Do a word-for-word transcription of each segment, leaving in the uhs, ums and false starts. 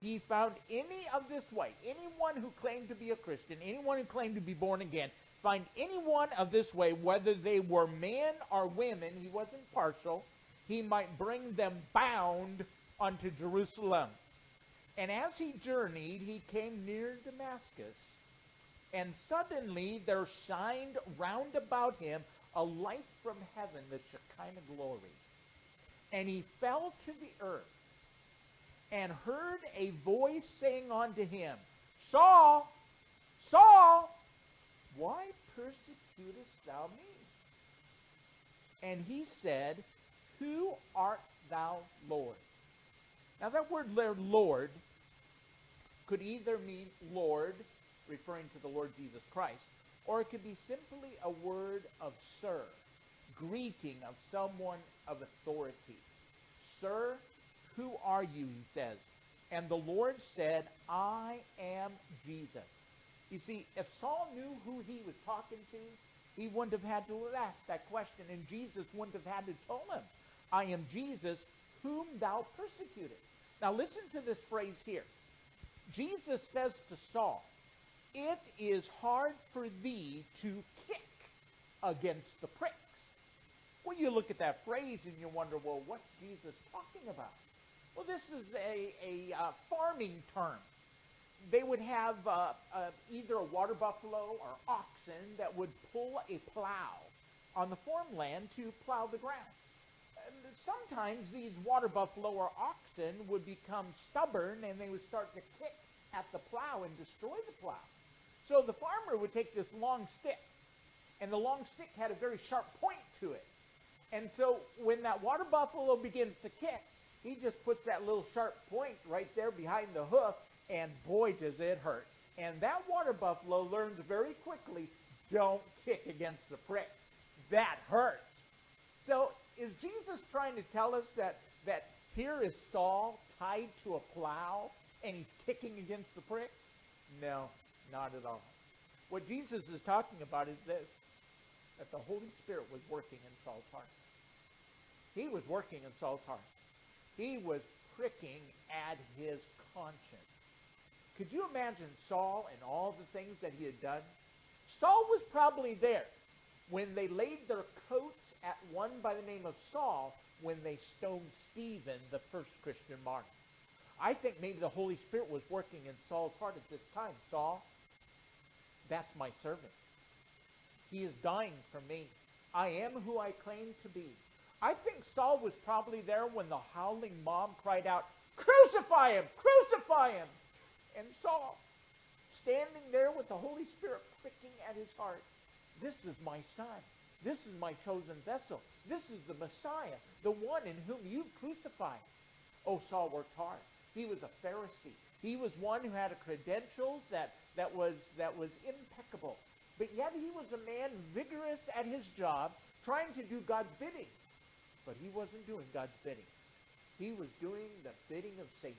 he found any of this way, anyone who claimed to be a Christian, anyone who claimed to be born again, find anyone of this way, whether they were men or women, he wasn't partial, he might bring them bound unto Jerusalem. And as he journeyed, he came near Damascus, and suddenly there shined round about him a light from heaven, the Shekinah glory. And he fell to the earth, and heard a voice saying unto him, Saul, Saul, why persecutest thou me? And he said, Who art thou, Lord? Now that word there, Lord, could either mean Lord, referring to the Lord Jesus Christ, or it could be simply a word of sir, greeting of someone of authority. Sir, who are you, he says. And the Lord said, I am Jesus. You see, if Saul knew who he was talking to, he wouldn't have had to ask that question, and Jesus wouldn't have had to tell him, I am Jesus, whom thou persecutest. Now listen to this phrase here. Jesus says to Saul, it is hard for thee to kick against the pricks. Well, you look at that phrase and you wonder, well, what's Jesus talking about? Well, this is a, a uh, farming term. They would have uh, uh, either a water buffalo or oxen that would pull a plow on the farmland to plow the ground. And sometimes these water buffalo or oxen would become stubborn and they would start to kick at the plow and destroy the plow. So the farmer would take this long stick, and the long stick had a very sharp point to it. And so when that water buffalo begins to kick, he just puts that little sharp point right there behind the hoof, and boy, does it hurt. And that water buffalo learns very quickly, don't kick against the pricks. That hurts. So is Jesus trying to tell us that, that here is Saul tied to a plow, and he's kicking against the pricks? No, not at all. What Jesus is talking about is this, that the Holy Spirit was working in Saul's heart. He was working in Saul's heart. He was pricking at his conscience. Could you imagine Saul and all the things that he had done? Saul was probably there when they laid their coats at one by the name of Saul when they stoned Stephen, the first Christian martyr. I think maybe the Holy Spirit was working in Saul's heart at this time. Saul, that's my servant. He is dying for me. I am who I claim to be. I think Saul was probably there when the howling mob cried out, crucify him, crucify him. And Saul, standing there with the Holy Spirit pricking at his heart, this is my son. This is my chosen vessel. This is the Messiah, the one in whom you crucified. Oh, Saul worked hard. He was a Pharisee. He was one who had a credentials that, that, was, that was impeccable. But yet he was a man vigorous at his job, trying to do God's bidding. But he wasn't doing God's bidding. He was doing the bidding of Satan.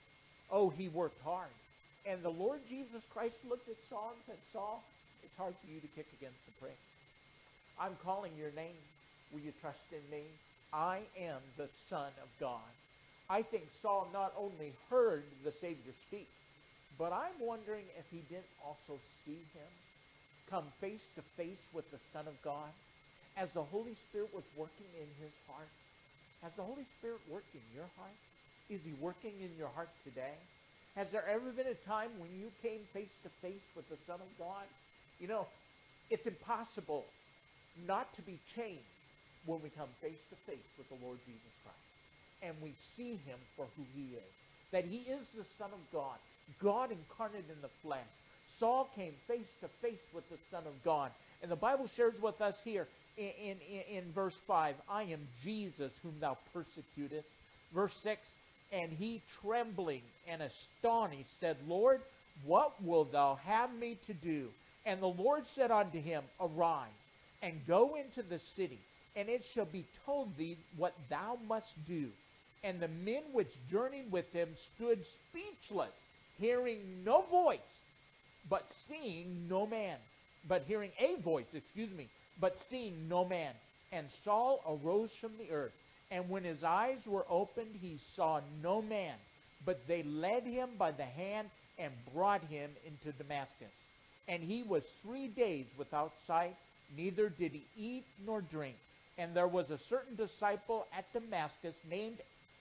Oh, he worked hard. And the Lord Jesus Christ looked at Saul and said, Saul, it's hard for you to kick against the prick. I'm calling your name. Will you trust in me? I am the Son of God. I think Saul not only heard the Savior speak, but I'm wondering if he didn't also see him come face to face with the Son of God as the Holy Spirit was working in his heart. Has the Holy Spirit worked in your heart? Is he working in your heart today? Has there ever been a time when you came face to face with the Son of God? You know, it's impossible not to be changed when we come face to face with the Lord Jesus Christ and we see him for who he is. That he is the Son of God, God incarnate in the flesh. Saul came face to face with the Son of God. And the Bible shares with us here in, in, in verse five, I am Jesus whom thou persecutest. Verse six, and he trembling and astonished said, Lord, what wilt thou have me to do? And the Lord said unto him, arise, and go into the city, and it shall be told thee what thou must do. And the men which journeyed with him stood speechless, hearing no voice, but seeing no man. But hearing a voice, excuse me, but seeing no man. And Saul arose from the earth, and when his eyes were opened, he saw no man. But they led him by the hand and brought him into Damascus. And he was three days without sight, neither did he eat nor drink. And there was a certain disciple at Damascus named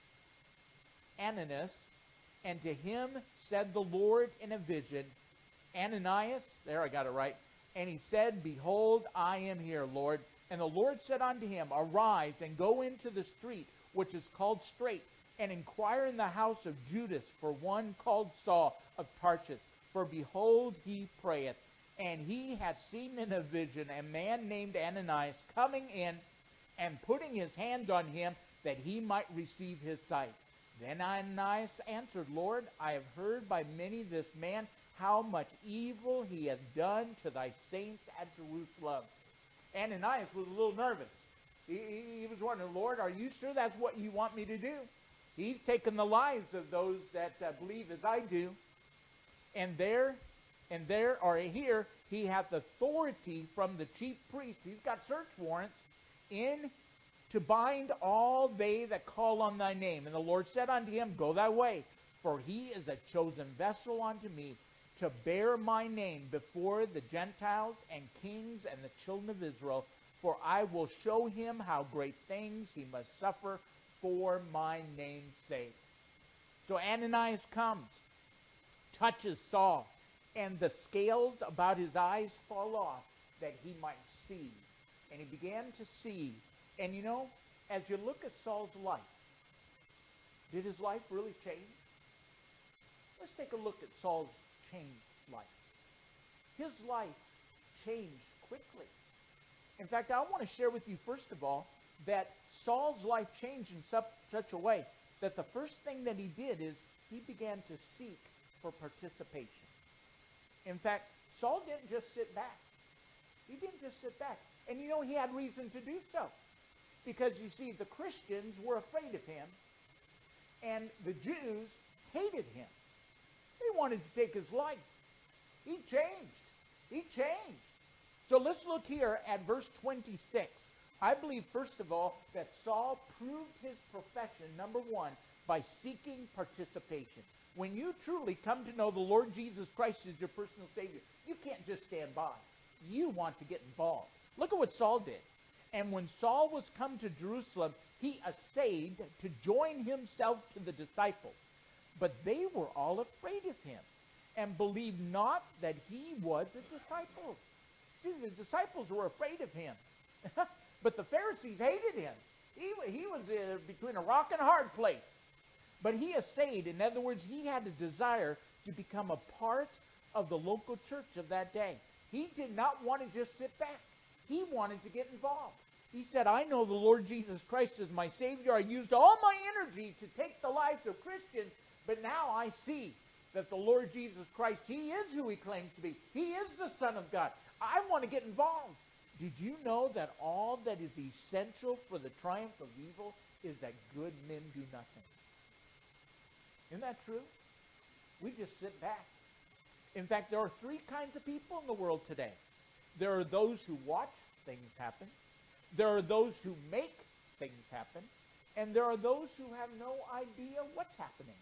Ananias, and to him said the Lord in a vision, Ananias, there I got it right, and he said, Behold, I am here, Lord. And the Lord said unto him, Arise and go into the street, which is called Straight, and inquire in the house of Judas for one called Saul of Tarsus. For behold, he prayeth. And he hath seen in a vision a man named Ananias coming in and putting his hands on him that he might receive his sight. Then Ananias answered, Lord, I have heard by many this man how much evil he hath done to thy saints at Jerusalem. Ananias was a little nervous. He, he, he was wondering, Lord, are you sure that's what you want me to do? He's taken the lives of those that uh, believe as I do. And there, and there, or here, he hath authority from the chief priest. He's got search warrants in to bind all they that call on thy name. And the Lord said unto him, Go thy way, for he is a chosen vessel unto me, to bear my name before the Gentiles and kings and the children of Israel. For I will show him how great things he must suffer for my name's sake. So Ananias comes, touches Saul, and the scales about his eyes fall off that he might see. And he began to see. And you know, as you look at Saul's life, did his life really change? Let's take a look at Saul's changed life. His life changed quickly. In fact, I want to share with you, first of all, that Saul's life changed in such, such a way that the first thing that he did is he began to seek for participation. In fact, Saul didn't just sit back. He didn't just sit back. And you know, he had reason to do so. Because you see, the Christians were afraid of him, and the Jews hated him. They wanted to take his life. He changed. He changed. So let's look here at verse twenty-six. I believe, first of all, that Saul proved his profession, number one, by seeking participation. When you truly come to know the Lord Jesus Christ as your personal Savior, you can't just stand by. You want to get involved. Look at what Saul did. And when Saul was come to Jerusalem, he essayed to join himself to the disciples. But they were all afraid of him, and believed not that he was a disciple. See, the disciples were afraid of him. But the Pharisees hated him. He, he was uh, between a rock and a hard place. But he essayed. In other words, he had a desire to become a part of the local church of that day. He did not want to just sit back. He wanted to get involved. He said, I know the Lord Jesus Christ is my Savior. I used all my energy to take the lives of Christians, but now I see that the Lord Jesus Christ, he is who he claims to be. He is the Son of God. I want to get involved. Did you know that all that is essential for the triumph of evil is that good men do nothing? Isn't that true? We just sit back. In fact, there are three kinds of people in the world today. There are those who watch things happen. There are those who make things happen. And there are those who have no idea what's happening.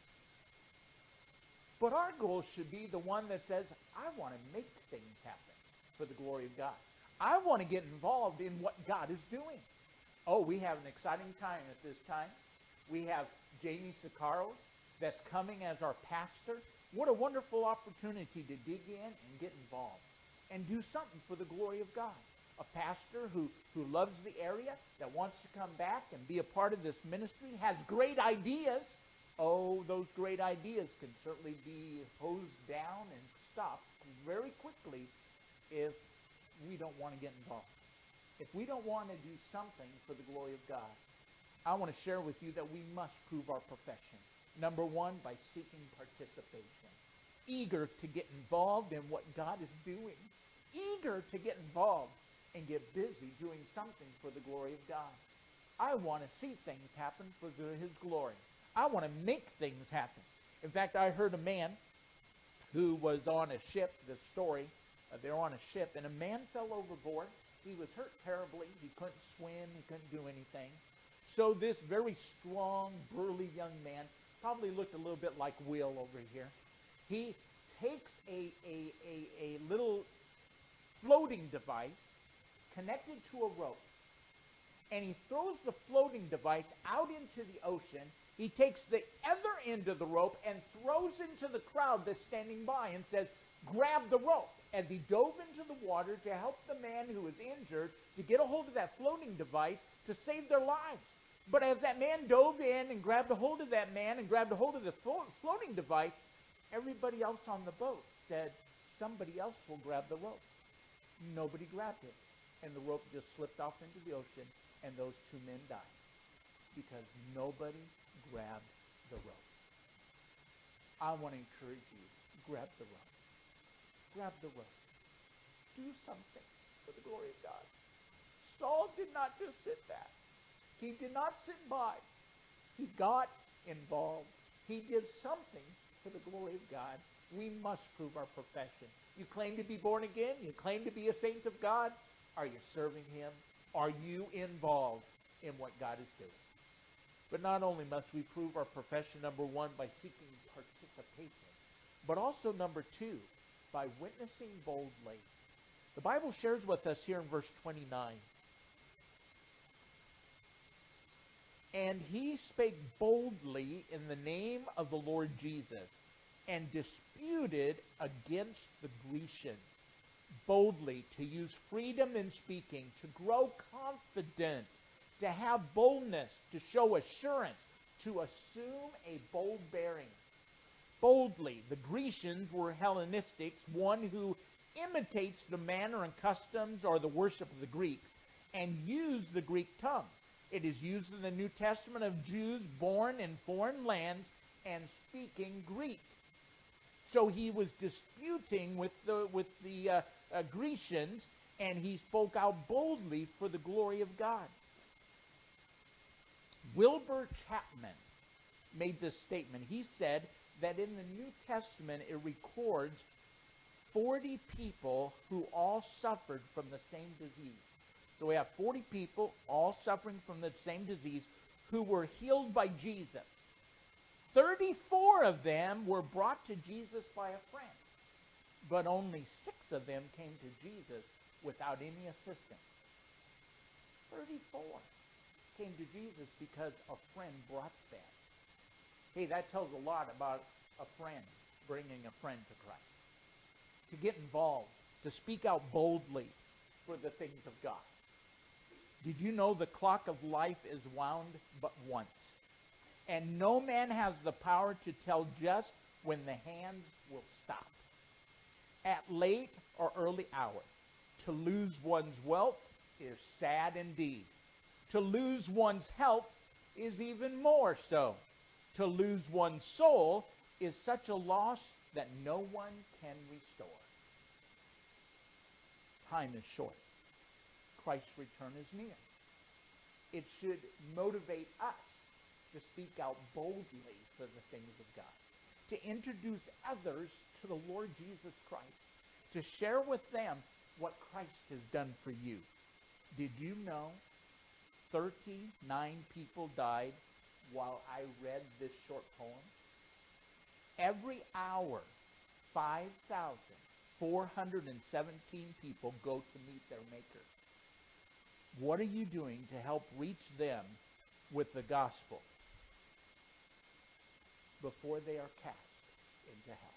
But our goal should be the one that says, I want to make things happen for the glory of God. I want to get involved in what God is doing. Oh, we have an exciting time at this time. We have Jamie Sicaro that's coming as our pastor. What a wonderful opportunity to dig in and get involved and do something for the glory of God. A pastor who, who loves the area, that wants to come back and be a part of this ministry, has great ideas. Oh, those great ideas can certainly be hosed down and stopped very quickly if we don't want to get involved. If we don't want to do something for the glory of God, I want to share with you that we must prove our profession. Number one, by seeking participation. Eager to get involved in what God is doing. Eager to get involved and get busy doing something for the glory of God. I want to see things happen for the, his glory. I want to make things happen. In fact, I heard a man who was on a ship, this story, uh, they were on a ship, and a man fell overboard. He was hurt terribly. He couldn't swim. He couldn't do anything. So this very strong, burly young man probably looked a little bit like Will over here. He takes a, a, a, a little floating device connected to a rope, and he throws the floating device out into the ocean. He takes the other end of the rope and throws into the crowd that's standing by and says, grab the rope. As he dove into the water to help the man who was injured to get a hold of that floating device to save their lives. But as that man dove in and grabbed a hold of that man and grabbed a hold of the flo- floating device, everybody else on the boat said, somebody else will grab the rope. Nobody grabbed it. And the rope just slipped off into the ocean, and those two men died because nobody grabbed the rope. I want to encourage you, grab the rope. Grab the rope. Do something for the glory of God. Saul did not just sit back. He did not sit by. He got involved. He did something for the glory of God. We must prove our profession. You claim to be born again? You claim to be a saint of God? Are you serving him? Are you involved in what God is doing? But not only must we prove our profession, number one, by seeking participation, but also, number two, by witnessing boldly. The Bible shares with us here in verse twenty-nine. And he spake boldly in the name of the Lord Jesus, and disputed against the Grecians. Boldly, to use freedom in speaking, to grow confident, to have boldness, to show assurance, to assume a bold bearing. Boldly, the Grecians were Hellenistics, one who imitates the manner and customs or the worship of the Greeks, and use the Greek tongue. It is used in the New Testament of Jews born in foreign lands and speaking Greek. So he was disputing with the with the uh, uh, Grecians, and he spoke out boldly for the glory of God. Wilbur Chapman made this statement. He said that in the New Testament it records forty people who all suffered from the same disease. So we have forty people all suffering from the same disease who were healed by Jesus. thirty-four of them were brought to Jesus by a friend, but only six of them came to Jesus without any assistance. thirty-four came to Jesus because a friend brought them. Hey, that tells a lot about a friend bringing a friend to Christ. To get involved, to speak out boldly for the things of God. Did you know the clock of life is wound but once? And no man has the power to tell just when the hands will stop. At late or early hour, to lose one's wealth is sad indeed. To lose one's health is even more so. To lose one's soul is such a loss that no one can restore. Time is short. Christ's return is near. It should motivate us to speak out boldly for the things of God, to introduce others to the Lord Jesus Christ, to share with them what Christ has done for you. Did you know thirty-nine people died while I read this short poem? Every hour, five thousand four hundred seventeen people go to meet their Maker. What are you doing to help reach them with the gospel before they are cast into hell?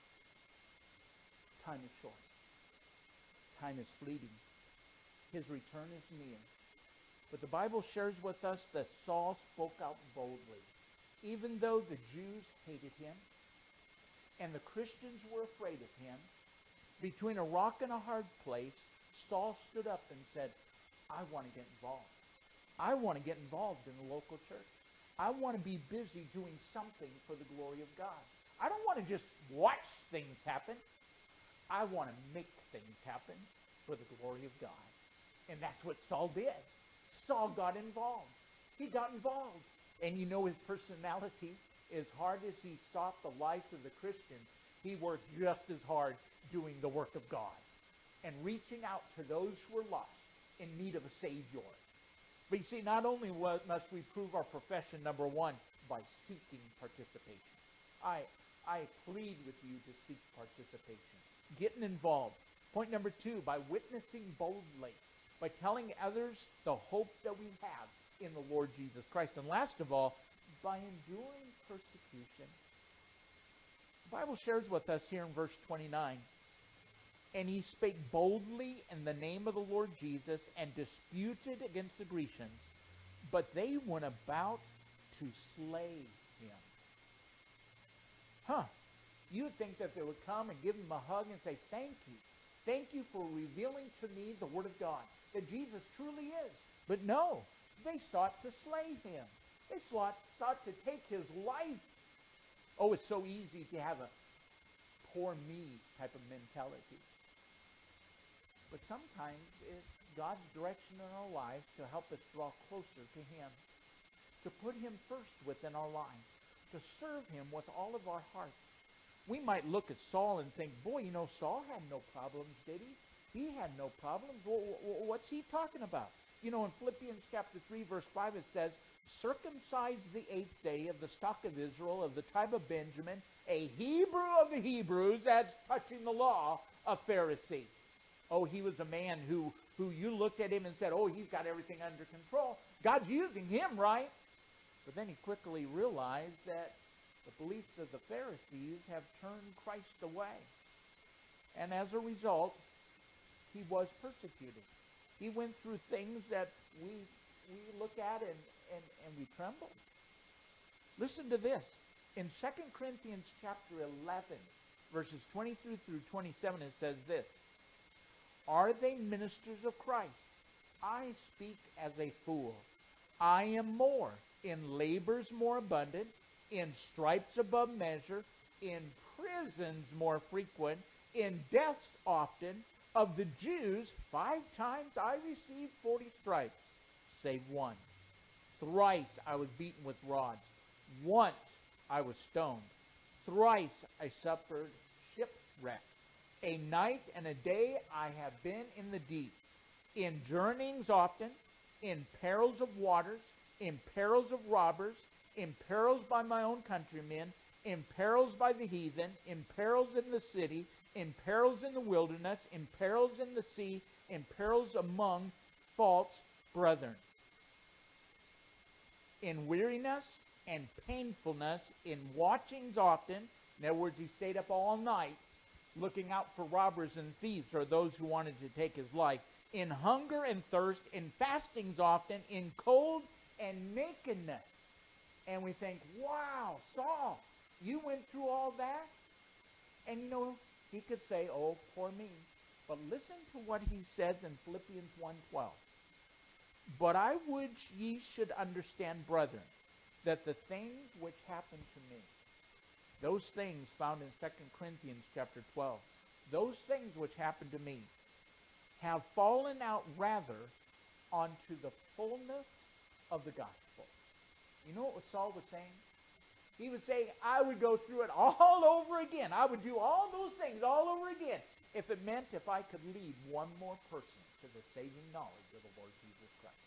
Time is short. Time is fleeting. His return is near. But the Bible shares with us that Saul spoke out boldly. Even though the Jews hated him and the Christians were afraid of him, between a rock and a hard place, Saul stood up and said, I want to get involved. I want to get involved in the local church. I want to be busy doing something for the glory of God. I don't want to just watch things happen. I want to make things happen for the glory of God. And that's what Saul did. Saul got involved. He got involved. And you know his personality, as hard as he sought the life of the Christians, he worked just as hard doing the work of God and reaching out to those who were lost in need of a Savior. But you see, not only must we prove our profession, number one, by seeking participation. I, I plead with you to seek participation. Getting involved. Point number two, by witnessing boldly. By telling others the hope that we have in the Lord Jesus Christ. And last of all, by enduring persecution. The Bible shares with us here in verse twenty-nine, and he spake boldly in the name of the Lord Jesus and disputed against the Grecians, but they went about to slay him. Huh. You would think that they would come and give him a hug and say, thank you. Thank you for revealing to me the Word of God, that Jesus truly is. But no, they sought to slay him. They sought, sought to take his life. Oh, it's so easy to have a poor me type of mentality. But sometimes it's God's direction in our lives to help us draw closer to him, to put him first within our lives, to serve him with all of our hearts. We might look at Saul and think, boy, you know, Saul had no problems, did he? He had no problems. What's he talking about? You know, in Philippians chapter three, verse five, it says, circumcised the eighth day of the stock of Israel, of the tribe of Benjamin, a Hebrew of the Hebrews, as touching the law, a Pharisee. Oh, he was a man who, who you looked at him and said, oh, he's got everything under control. God's using him, right? But then he quickly realized that the beliefs of the Pharisees have turned Christ away. And as a result, he was persecuted. He went through things that we we look at and, and, and we tremble. Listen to this. In Second Corinthians chapter eleven, verses twenty-three through twenty-seven, it says this. Are they ministers of Christ? I speak as a fool. I am more, in labors more abundant, in stripes above measure, in prisons more frequent, in deaths often. Of the Jews, five times I received forty stripes, save one. Thrice I was beaten with rods. Once I was stoned. Thrice I suffered shipwreck. A night and a day I have been in the deep. In journeyings often, in perils of waters, in perils of robbers, in perils by my own countrymen, in perils by the heathen, in perils in the city, in perils in the wilderness, in perils in the sea, in perils among false brethren. In weariness and painfulness, in watchings often. In other words, he stayed up all night looking out for robbers and thieves, or those who wanted to take his life. In hunger and thirst, in fastings often, in cold and nakedness. And we think, wow, Saul, you went through all that? And you know, he could say, oh, poor me. But listen to what he says in Philippians one twelve. But I would ye should understand, brethren, that the things which happened to me, those things found in Second Corinthians chapter twelve, those things which happened to me have fallen out rather onto the fullness of the gospel. You know what Saul was saying? He was saying, I would go through it all over again. I would do all those things all over again if it meant if I could lead one more person to the saving knowledge of the Lord Jesus Christ.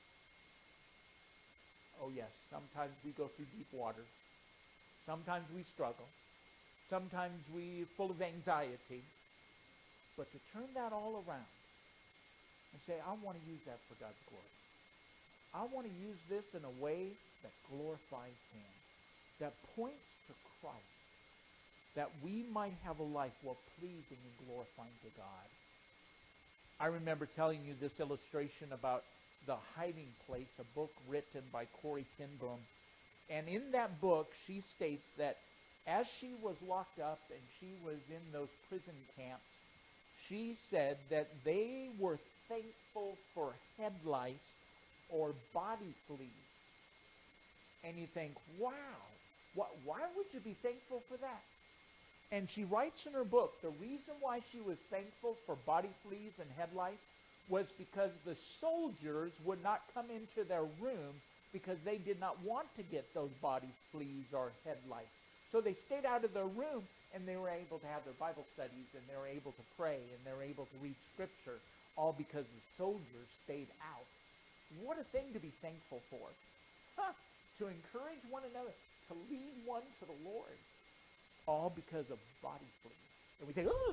Oh yes, sometimes we go through deep waters. Sometimes we struggle. Sometimes we're full of anxiety. But to turn that all around and say, I want to use that for God's glory. I want to use this in a way that glorifies him, that points to Christ, that we might have a life well pleasing and glorifying to God. I remember telling you this illustration about The Hiding Place, a book written by Corrie ten Boom. And in that book, she states that as she was locked up and she was in those prison camps, she said that they were thankful for head lice or body fleas. And you think, wow, what, why would you be thankful for that? And she writes in her book, the reason why she was thankful for body fleas and head lice was because the soldiers would not come into their room because they did not want to get those body fleas or head lice. So they stayed out of their room, and they were able to have their Bible studies, and they were able to pray, and they were able to read Scripture, all because the soldiers stayed out. What a thing to be thankful for. Huh. To encourage one another, to lead one to the Lord, all because of body fleas. And we think, oh,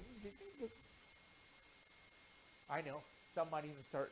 I know, some might even start,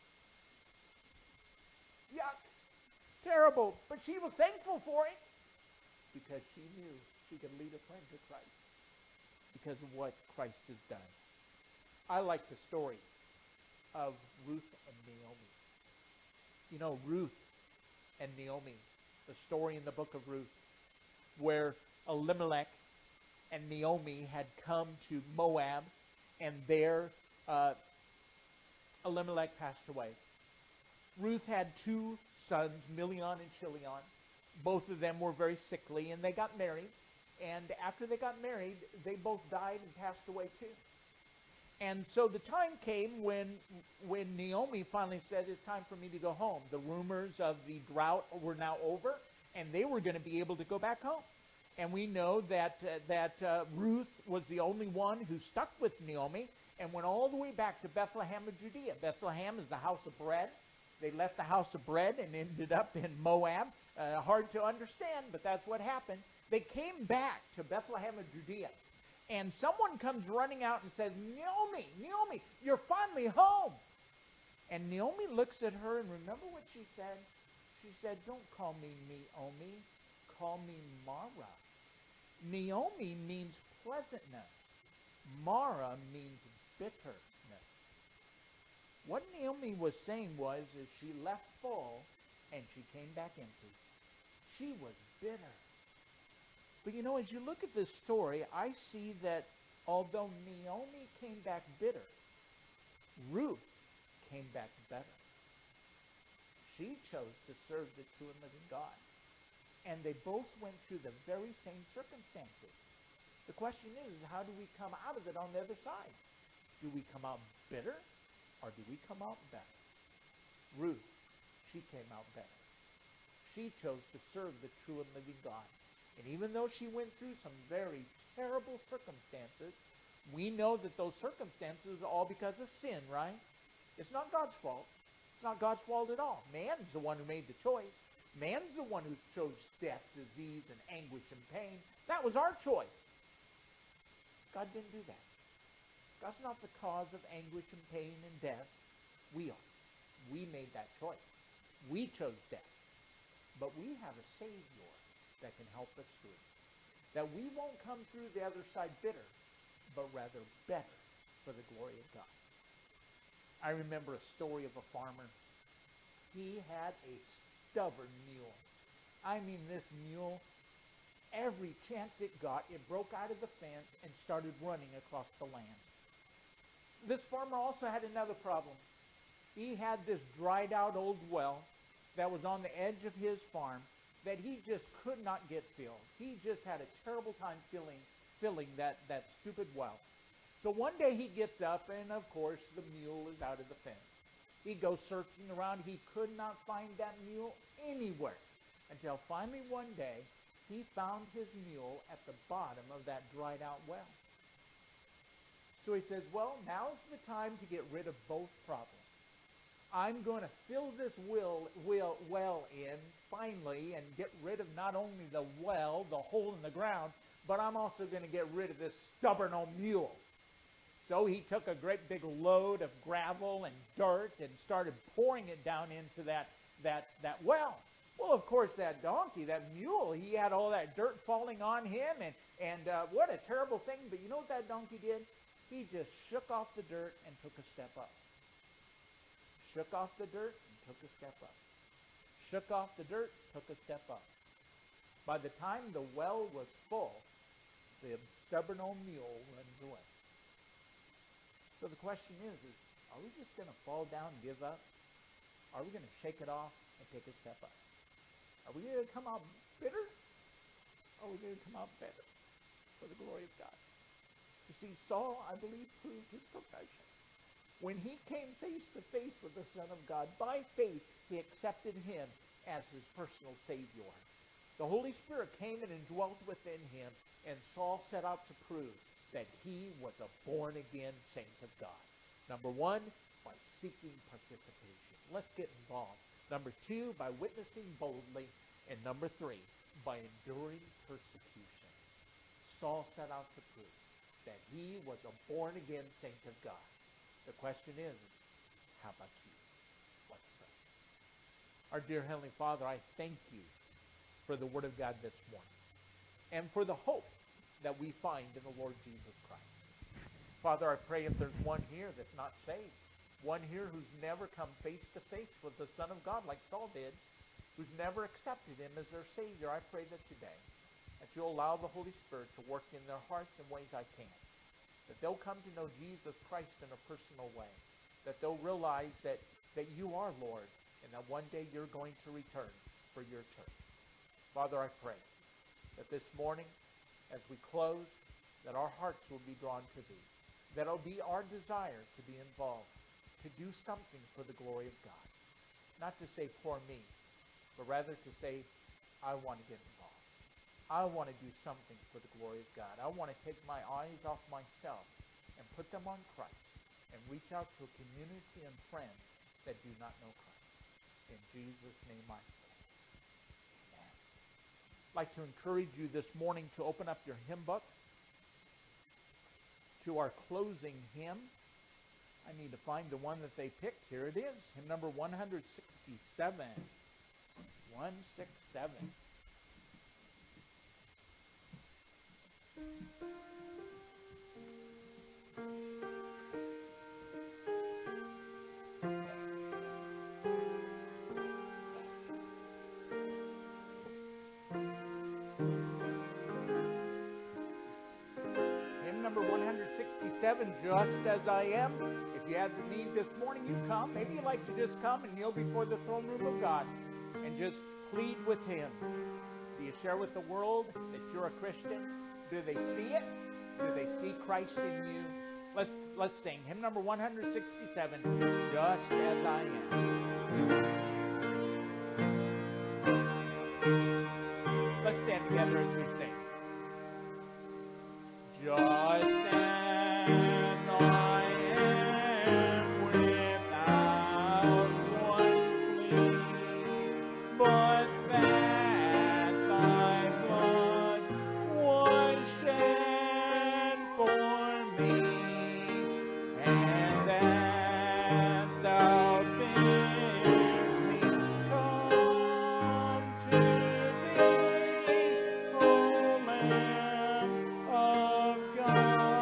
yuck, terrible, but she was thankful for it because she knew she could lead a friend to Christ because of what Christ has done. I like the story of Ruth and Naomi. You know, Ruth and Naomi, the story in the book of Ruth, where Elimelech and Naomi had come to Moab, and there uh, Elimelech passed away. Ruth had two sons, Milion and Chilion. Both of them were very sickly, and they got married. And after they got married, they both died and passed away too. And so the time came when, when Naomi finally said, it's time for me to go home. The rumors of the drought were now over, and they were going to be able to go back home. And we know that, uh, that uh, Ruth was the only one who stuck with Naomi and went all the way back to Bethlehem of Judea. Bethlehem is the house of bread. They left the house of bread and ended up in Moab. Uh, hard to understand, but that's what happened. They came back to Bethlehem of Judea. And someone comes running out and says, Naomi, Naomi, you're finally home. And Naomi looks at her, and remember what she said? She said, don't call me Naomi, call me Mara. Naomi means pleasantness. Mara means bitterness. What Naomi was saying was, is she left full and she came back empty. She was bitter. But you know, as you look at this story, I see that although Naomi came back bitter, Ruth came back better. She chose to serve the true and living God. And they both went through the very same circumstances. The question is, how do we come out of it on the other side? Do we come out bitter, or do we come out better? Ruth, she came out better. She chose to serve the true and living God. And even though she went through some very terrible circumstances, we know that those circumstances are all because of sin, right? It's not God's fault. It's not God's fault at all. Man's the one who made the choice. Man's the one who chose death, disease, and anguish and pain. That was our choice. God didn't do that. God's not the cause of anguish and pain and death. We are. We made that choice. We chose death. But we have a Savior that can help us through. That we won't come through the other side bitter, but rather better for the glory of God. I remember a story of a farmer. He had a stubborn mule. I mean, this mule, every chance it got, it broke out of the fence and started running across the land. This farmer also had another problem. He had this dried out old well that was on the edge of his farm that he just could not get filled. He just had a terrible time filling, filling that, that stupid well. So one day he gets up, and of course the mule is out of the fence. He goes searching around. He could not find that mule anywhere until finally one day he found his mule at the bottom of that dried out well. So he says, well, now's the time to get rid of both problems. I'm going to fill this well, well, well in finally and get rid of not only the well, the hole in the ground, but I'm also going to get rid of this stubborn old mule. So he took a great big load of gravel and dirt and started pouring it down into that, that, that well. Well, of course, that donkey, that mule, he had all that dirt falling on him, and, and uh, what a terrible thing. But you know what that donkey did? He just shook off the dirt and took a step up. Shook off the dirt and took a step up. Shook off the dirt, took a step up. By the time the well was full, the stubborn old mule runs away. So the question is, is are we just going to fall down and give up? Are we going to shake it off and take a step up? Are we going to come out bitter? Or are we going to come out better for the glory of God? You see, Saul, I believe, proved his profession. When he came face to face with the Son of God, by faith, he accepted him as his personal Savior. The Holy Spirit came and indwelt within him, and Saul set out to prove that he was a born-again saint of God. Number one, by seeking participation. Let's get involved. Number two, by witnessing boldly. And number three, by enduring persecution. Saul set out to prove that he was a born-again saint of God. The question is, how about you? Let's pray. Our dear Heavenly Father, I thank you for the Word of God this morning and for the hope that we find in the Lord Jesus Christ. Father, I pray if there's one here that's not saved, one here who's never come face to face with the Son of God like Saul did, who's never accepted him as their Savior, I pray that today, that you'll allow the Holy Spirit to work in their hearts in ways I can't, that they'll come to know Jesus Christ in a personal way, that they'll realize that, that you are Lord, and that one day you're going to return for your church. Father, I pray that this morning, as we close, that our hearts will be drawn to thee, that it'll be our desire to be involved, to do something for the glory of God. Not to say, poor me, but rather to say, I want to get involved. I want to do something for the glory of God. I want to take my eyes off myself and put them on Christ and reach out to a community and friends that do not know Christ. In Jesus' name I pray. Amen. I'd like to encourage you this morning to open up your hymn book to our closing hymn. I need to find the one that they picked. Here it is, hymn number one sixty-seven. one sixty-seven. Hymn number one sixty-seven, Just As I Am. If you have the need this morning, you come. Maybe you'd like to just come and kneel before the throne room of God and just plead with him. Do you share with the world that you're a Christian? Do they see it? Do they see Christ in you? Let's let's sing hymn number one sixty-seven, Just As I Am. Let's stand together as we sing. Just as I am, without one plea, but that thy blood was shed for me, and that thou biddest me come to thee, O Lamb of God.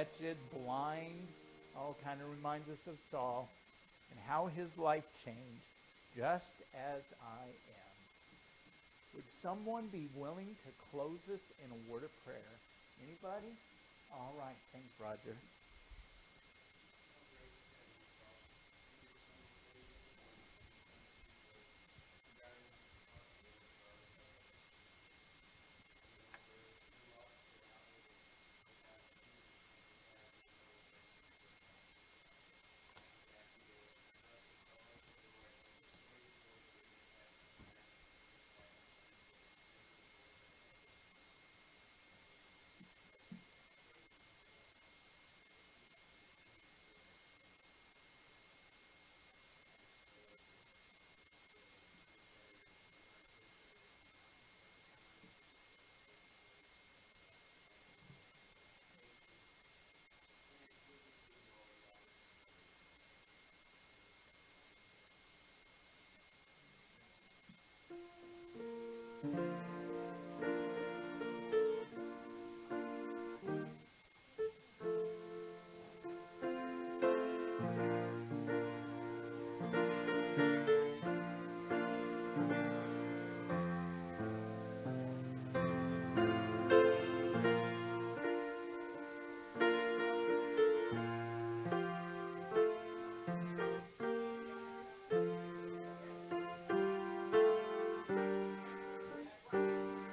wretched, blind. Oh, kind of reminds us of Saul and how his life changed, just as I am. Would someone be willing to close us in a word of prayer? Anybody? All right. Thanks, Roger.